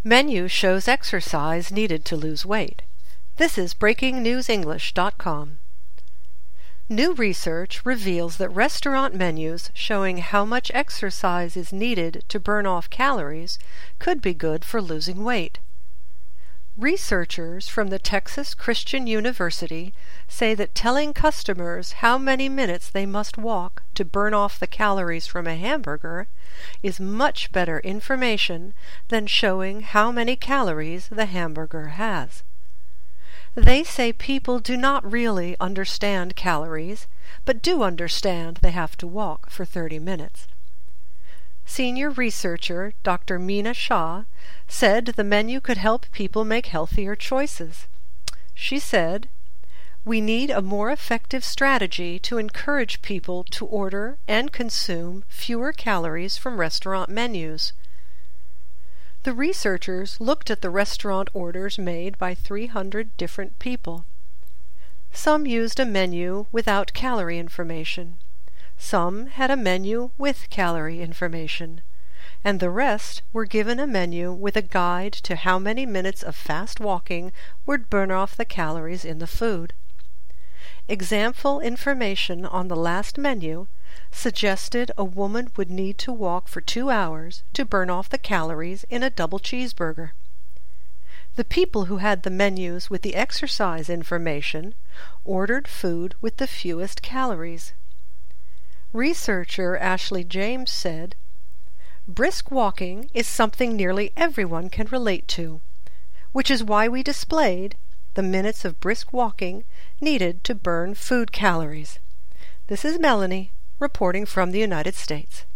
Menu shows exercise needed to lose weight. This is BreakingNewsEnglish.com. New research reveals that restaurant menus showing how much exercise is needed to burn off calories could be good for losing weight. Researchers from the Texas Christian University say that telling customers how many minutes they must walk to burn off the calories from a hamburger is much better information than showing how many calories the hamburger has. They say people do not really understand calories, but do understand they have to walk for 30 minutes. Senior researcher Dr. Meena Shah said the menu could help people make healthier choices. She said, "We need a more effective strategy to encourage people to order and consume fewer calories from restaurant menus." The researchers looked at the restaurant orders made by 300 different people. Some used a menu without calorie information. Some had a menu with calorie information, and the rest were given a menu with a guide to how many minutes of fast walking would burn off the calories in the food. Example information on the last menu suggested a woman would need to walk for 2 hours to burn off the calories in a double cheeseburger. The people who had the menus with the exercise information ordered food with the fewest calories. Researcher Ashley James said, "Brisk walking is something nearly everyone can relate to, which is why we displayed the minutes of brisk walking needed to burn food calories." This is Melanie reporting from the United States.